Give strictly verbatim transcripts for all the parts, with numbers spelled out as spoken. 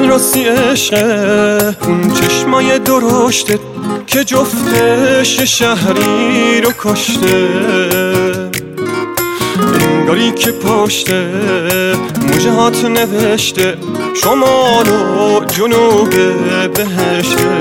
این راستی عشقه، اون چشمای درشته که جفتش شهری رو کشته، انگاری که پشته مجهات نوشته شمال و جنوب بهشته.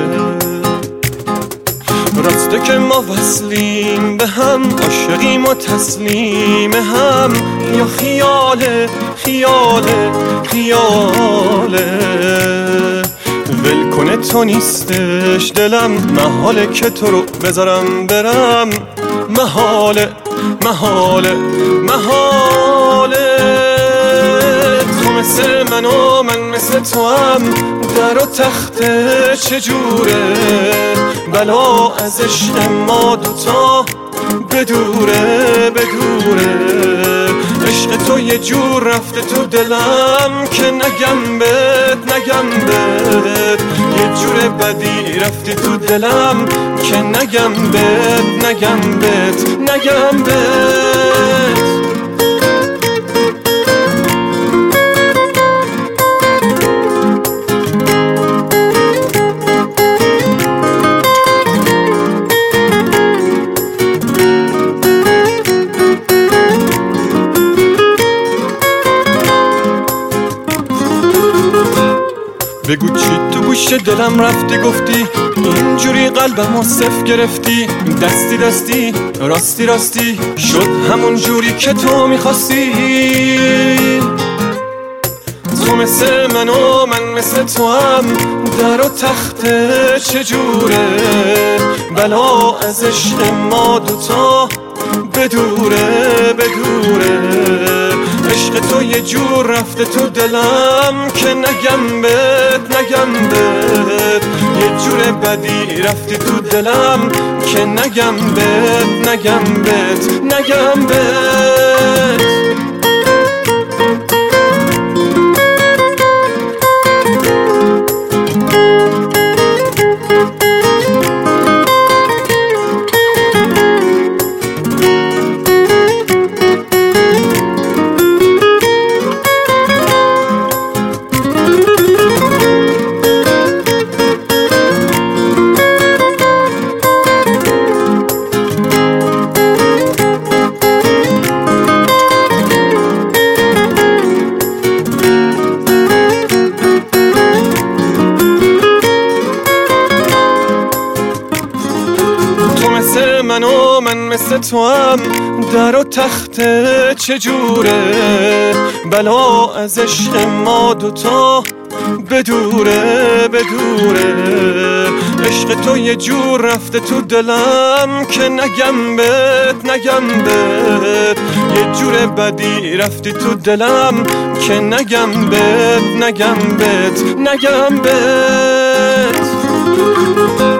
راسته که ما وصلیم به هم، عاشقیم و تسلیم هم، یا خیاله خیاله خیاله ول کنه تو نیستش دلم، محاله که تو رو بذارم برم، محاله محاله محاله. تو مثل من و من مثل تو هم، در و تخته چجوره، بلا از عشق ما دوتا بدوره بدوره. عشق تو یه جور رفته تو دلم که نگم بهت نگم بهت، یه جور بدی رفتی تو دلم که نگم بهت نگم بهت نگم بهت. بگو چی تو گوش دلم رفتی گفتی، اینجوری قلبمو صف گرفتی، دستی دستی راستی راستی شد همون جوری که تو میخواستی. تو مثل من و من مثل تو هم، در و تخته چجوره، بلا از عشق ما دوتا بدوره بدوره. عشق تو یه جور رفته تو دلم که نگم بهت نگم بهت، یه جور بدی رفتی تو دلم که نگم بهت نگم بهت نگم بهت. من و من مثل تو هم، در و تخته چجوره، بلا از عشق ما دوتا بدوره بدوره. عشق تو یه جور رفته تو دلم که نگم بهت نگم بهت، یه جور بدی رفتی تو دلم که نگم بهت نگم بهت نگم بهت.